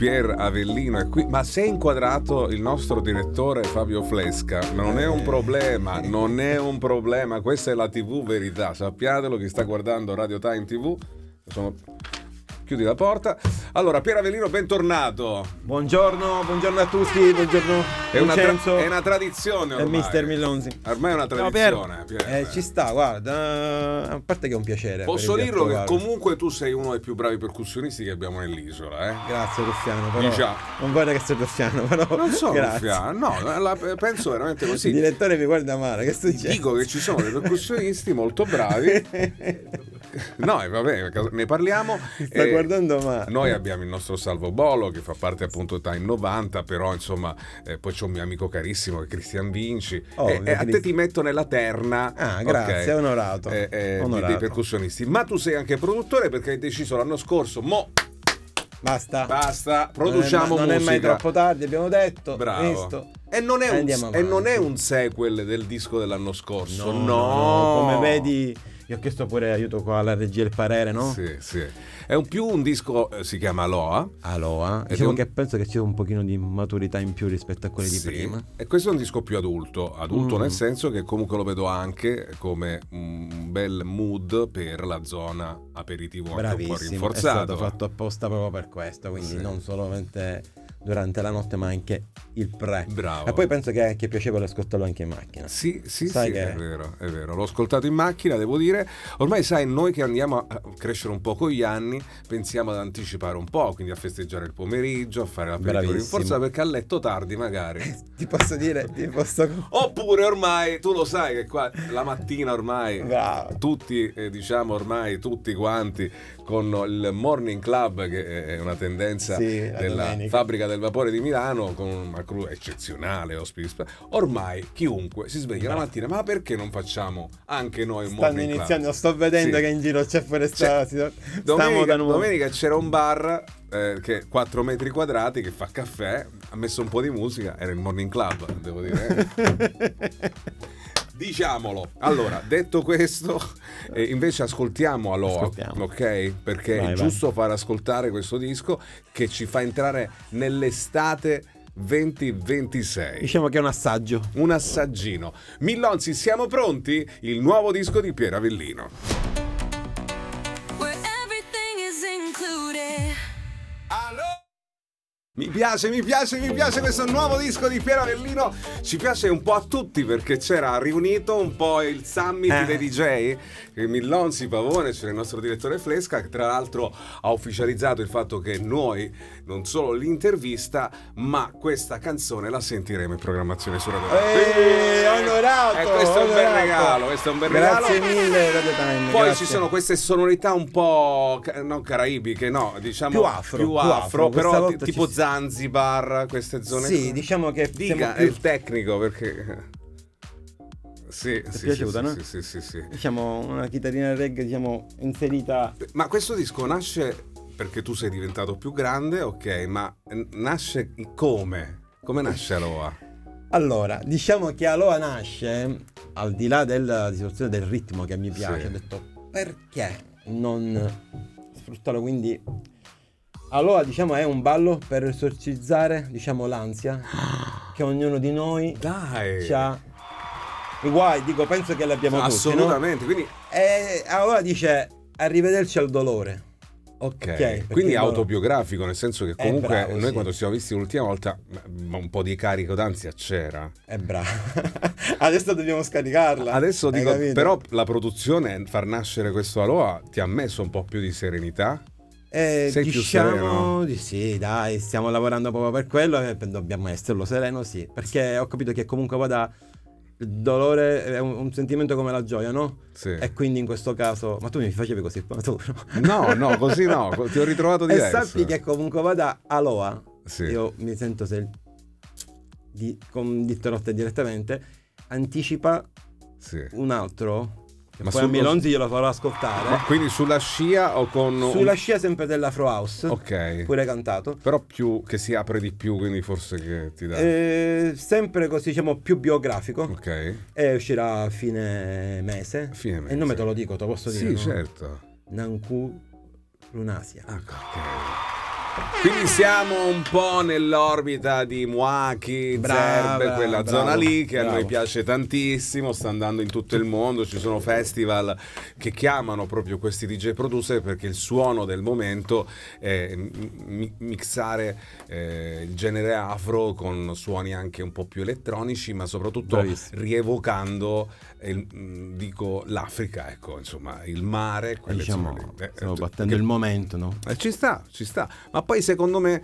Pier Avellino è qui, ma se è inquadrato il nostro direttore Fabio Flesca, non è un problema, non è un problema, questa è la TV verità, sappiatelo, chi sta guardando Radio Time TV. Chiudi la porta. Allora, Pier Avellino, bentornato. Buongiorno a tutti, buongiorno Vincenzo. È una tradizione ormai. E Mister Millonzi. Ormai è una tradizione. Pier. Ci sta, guarda, a parte che è un piacere. Posso dirlo che comunque tu sei uno dei più bravi percussionisti che abbiamo nell'isola, eh? Grazie Ruffiano, però Diciamo. non vorrei che sei Ruffiano, però non sono grazie. Ruffiano, no, penso veramente così. Il direttore mi guarda male, che succede? Dico che ci sono dei percussionisti molto bravi. No, vabbè, ne parliamo. Sta guardando male. Noi abbiamo il nostro Salvo Bolo che fa parte appunto Time 90, però insomma poi c'è un mio amico carissimo che è Cristian Vinci e a te ti metto nella terna. Ah, grazie, okay. Onorato. Dei percussionisti. Ma tu sei anche produttore perché hai deciso l'anno scorso, Basta, produciamo musica. Non è mai troppo tardi, abbiamo detto. Bravo. Visto. E non è un sequel del disco dell'anno scorso. No. Come vedi, io ho chiesto pure aiuto qua alla regia, il parere, no? Sì. È un disco, si chiama Aloha. Diciamo che penso che c'è un pochino di maturità in più rispetto a quelli di prima. E questo è un disco più adulto nel senso che comunque lo vedo anche come un bel mood per la zona aperitivo. Bravissimo, anche un po' rinforzato. È stato fatto apposta proprio per questo, quindi non solamente durante la notte ma anche il pre. Bravo. E poi penso che è anche piacevole ascoltarlo anche in macchina. Sì, che... è vero, l'ho ascoltato in macchina, devo dire. Ormai sai, noi che andiamo a crescere un po' con gli anni pensiamo ad anticipare un po', quindi a festeggiare il pomeriggio, a fare l'aperitivo rinforzato, perché a letto tardi magari ti posso oppure ormai tu lo sai che qua la mattina ormai bravo. Tutti ormai tutti quanti con il Morning Club, che è una tendenza della domenica. Fabbrica del Vapore di Milano, con una crew eccezionale, ospiti. Ormai chiunque si sveglia la mattina, ma perché non facciamo anche noi un Morning Club? Stanno iniziando, sto vedendo che in giro c'è pure domenica c'era un bar che 4 metri quadrati che fa caffè, ha messo un po' di musica, era il Morning Club, devo dire. Diciamolo. Allora, detto questo, invece ascoltiamo Aloha, ok? Perché è giusto far ascoltare questo disco che ci fa entrare nell'estate 2026. Diciamo che è un assaggio. Un assaggino. Millonzi, siamo pronti? Il nuovo disco di Pier Avellino. Mi piace questo nuovo disco di Pier Avellino. Ci piace un po' a tutti perché c'era riunito un po' il summit dei DJ. Millonzi, Pavone, c'era il nostro direttore Flesca, che tra l'altro ha ufficializzato il fatto che noi non solo l'intervista ma questa canzone la sentiremo in programmazione su Radio Time. Onorato! Questo è un bel regalo, Grazie mille Radio Time. Poi ci sono queste sonorità un po' non caraibiche, no, diciamo più afro però tipo Zanzibar, queste zone. Sì, diciamo che dica è il tecnico perché sì, ti è piaciuta, no? Sì. Diciamo una chitarrina reggae, diciamo, inserita. Ma questo disco nasce perché tu sei diventato più grande, ok, ma nasce come nasce Aloha? Allora, diciamo che Aloha nasce al di là della situazione del ritmo che mi piace. Ho detto, perché non sfruttarlo? Quindi Aloha, diciamo, è un ballo per esorcizzare, diciamo, l'ansia che ognuno di noi ha. I guai, penso che l'abbiamo tutti, assolutamente, no? Quindi Aloha dice arrivederci al dolore. Ok, quindi è autobiografico, nel senso che comunque noi quando ci siamo visti l'ultima volta un po' di carico d'ansia c'era. È bravo. Adesso dobbiamo scaricarla. Adesso dico, però la produzione, far nascere questo Aloha ti ha messo un po' più di serenità? Sei più sereno? Di sì, dai, stiamo lavorando proprio per quello e dobbiamo esserlo sereno, sì, perché ho capito che comunque il dolore è un sentimento come la gioia, no? Sì. E quindi in questo caso, ma tu mi facevi così maturo? No, così no, ti ho ritrovato diverso. E sappi che comunque vada Aloha, sì. Io mi sento con ditte direttamente, anticipa un altro. Ma poi a Millonzi glielo farò ascoltare. Ma quindi sulla scia o con... Sulla scia sempre dell'Afro House. Ok. Pure cantato. Però più che si apre di più, quindi forse che ti dà... sempre così, diciamo, più biografico. Ok. E uscirà a fine mese. E il nome te lo dico, te lo posso dire? Sì, certo. Nanku Lunasia. Ok. Quindi siamo un po' nell'orbita di Muaki, Zerbe, quella zona lì che a noi piace tantissimo, sta andando in tutto il mondo, ci sono festival che chiamano proprio questi DJ producer perché il suono del momento è mixare il genere afro con suoni anche un po' più elettronici, ma soprattutto rievocando l'Africa, ecco, insomma, il mare, quelle diciamo, zone lì. stiamo battendo il momento, no? Ci sta, ma poi secondo me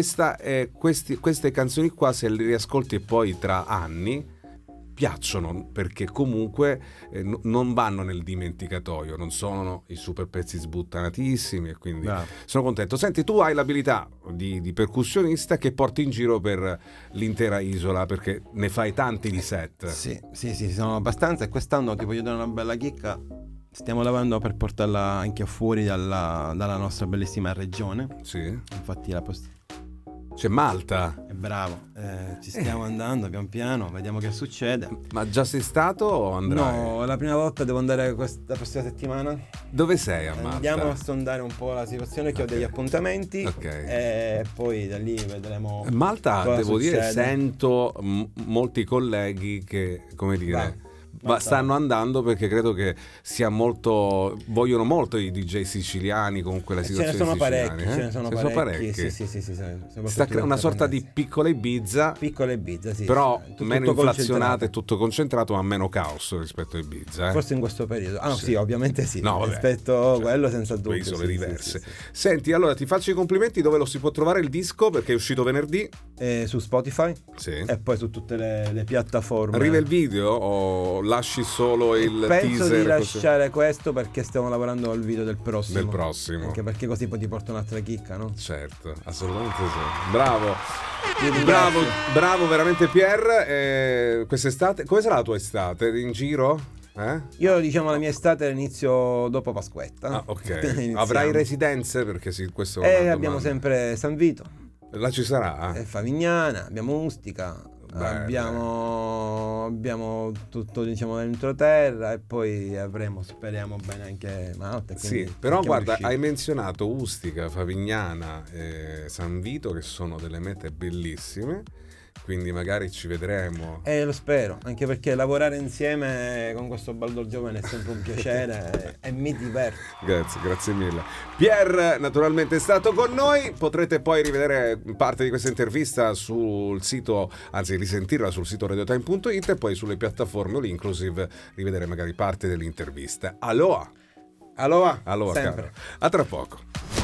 queste canzoni qua, se le riascolti e poi tra anni piacciono, perché comunque non vanno nel dimenticatoio, non sono i super pezzi sbuttanatissimi, e quindi sono contento. Senti, tu hai l'abilità di percussionista che porti in giro per l'intera isola, perché ne fai tanti di set. Sì, sono abbastanza, e quest'anno ti voglio dare una bella chicca. Stiamo lavorando per portarla anche fuori dalla nostra bellissima regione. Sì. Infatti c'è Malta. È bravo. Ci stiamo andando pian piano, vediamo che succede. Ma già sei stato o andrai? No, la prima volta, devo andare la prossima settimana. Dove sei a Malta? Andiamo a sondare un po' la situazione, che ho degli appuntamenti. E poi da lì vedremo. Malta, devo dire, sento molti colleghi che, come dire, stanno andando, perché credo che sia vogliono molto i DJ siciliani, comunque la situazione ce ne sono siciliani. Ce ne sono parecchi. Sì. Sta una sorta di piccola Ibiza. Sì. Però tutto meno inflazionata e tutto concentrato, ma meno caos rispetto a Ibiza. Forse in questo periodo. Sì, ovviamente sì. No, rispetto a quello, senza dubbio. Isole diverse. Sì. Senti, allora ti faccio i complimenti. Dove lo si può trovare il disco? Perché è uscito venerdì. Su Spotify. Sì. E poi su tutte le piattaforme. Arriva il video o lasci solo il Penso teaser? Di lasciare questo, perché stiamo lavorando al video del prossimo. Anche perché così poi ti porta un'altra chicca, no? Certo, assolutamente sì. Bravo veramente Pier. Quest'estate, come sarà la tua estate? In giro? Io, diciamo, la mia estate la inizio dopo Pasquetta. Ok. Avrai residenze? Perché sì, questo abbiamo sempre San Vito. Là ci sarà? Favignana, abbiamo Ustica. Abbiamo tutto, diciamo, dell'entroterra, e poi avremo, speriamo bene, anche Malta. Sì, però guarda, hai menzionato Ustica, Favignana e San Vito, che sono delle mete bellissime, quindi magari ci vedremo. Lo spero, anche perché lavorare insieme con questo baldo giovane è sempre un piacere e mi diverto. Grazie mille. Pier naturalmente è stato con noi, potrete poi rivedere parte di questa intervista sul sito, anzi risentirla sul sito radiotime.it, e poi sulle piattaforme all inclusive rivedere magari parte dell'intervista. Aloha sempre. Caro. A tra poco.